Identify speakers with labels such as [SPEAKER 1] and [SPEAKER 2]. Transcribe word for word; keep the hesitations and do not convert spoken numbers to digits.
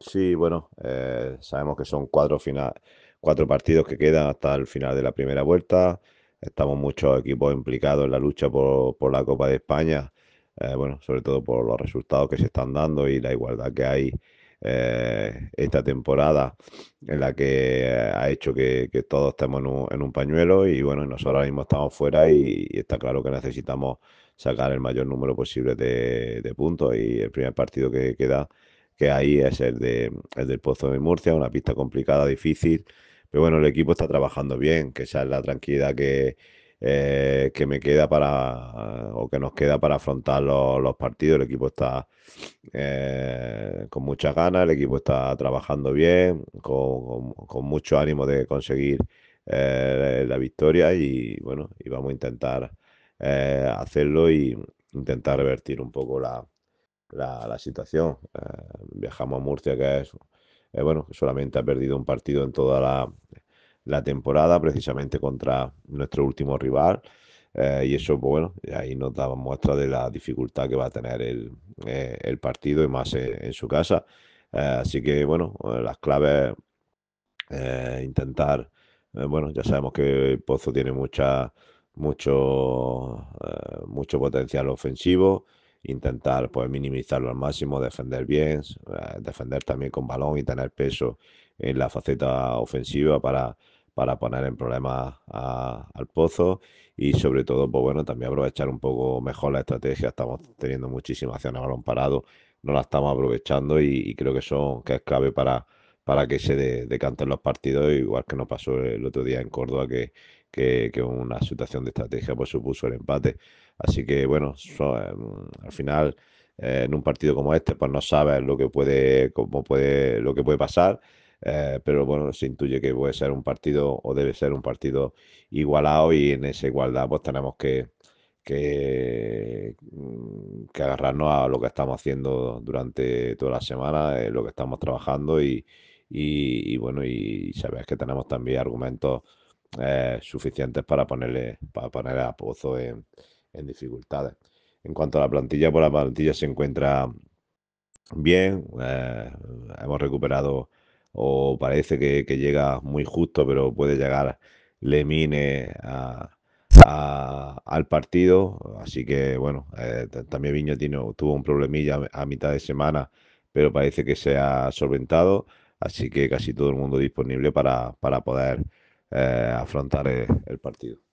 [SPEAKER 1] Sí, bueno, eh, sabemos que son cuatro, fina- cuatro partidos que quedan hasta el final de la primera vuelta. Estamos muchos equipos implicados en la lucha por, por la Copa de España, eh, bueno, sobre todo por los resultados que se están dando y la igualdad que hay eh, esta temporada, en la que eh, ha hecho que, que todos estemos en un, en un pañuelo y bueno, nosotros ahora mismo estamos fuera y, y está claro que necesitamos sacar el mayor número posible de, de puntos y el primer partido que queda que ahí es el, de, el del Pozo de Murcia, una pista complicada, difícil, pero bueno, el equipo está trabajando bien, que esa es la tranquilidad que, eh, que me queda para, o que nos queda para afrontar los, los partidos. El equipo está eh, con muchas ganas, el equipo está trabajando bien, con, con- con mucho ánimo de conseguir eh, la victoria y bueno, y vamos a intentar eh, hacerlo y intentar revertir un poco la la, la situación. Eh, viajamos a Murcia, que es, eh, bueno, que solamente ha perdido un partido en toda la, la temporada, precisamente contra nuestro último rival. Eh, y eso, pues bueno, ahí nos daba muestra de la dificultad que va a tener el, eh, el partido y más en, en su casa. Eh, así que, bueno, eh, las claves, eh, intentar, eh, bueno, ya sabemos que el Pozo tiene mucha, mucho, eh, mucho potencial ofensivo, intentar pues minimizarlo al máximo, defender bien, eh, defender también con balón y tener peso en la faceta ofensiva para, para poner en problemas a- al Pozo y sobre todo, pues bueno, también aprovechar un poco mejor la estrategia. Estamos teniendo muchísimas acciones a balón parado, no la estamos aprovechando y, y creo que son, que es clave para para que se de- decanten los partidos, igual que nos pasó el otro día en Córdoba, que, que, que una situación de estrategia pues supuso el empate. Así que bueno, so- em, al final, eh, en un partido como este, pues no sabes lo que puede, cómo puede, lo que puede pasar. Eh, pero bueno, se intuye que puede ser un partido o debe ser un partido igualado y en esa igualdad pues tenemos que, que, mm, que agarrarnos a lo que estamos haciendo durante toda la semana, eh, lo que estamos trabajando y, y, y bueno, y sabes que tenemos también argumentos eh, suficientes para ponerle, para poner a Pozo en, en dificultades. En cuanto a la plantilla, pues la plantilla se encuentra bien, eh, hemos recuperado o parece que, que llega muy justo, pero puede llegar Lemine a, a- al partido, así que bueno, eh, t- también Viño tiene, tuvo un problemilla a mitad de semana, pero parece que se ha solventado, así que casi todo el mundo disponible para, para poder eh, afrontar el el partido.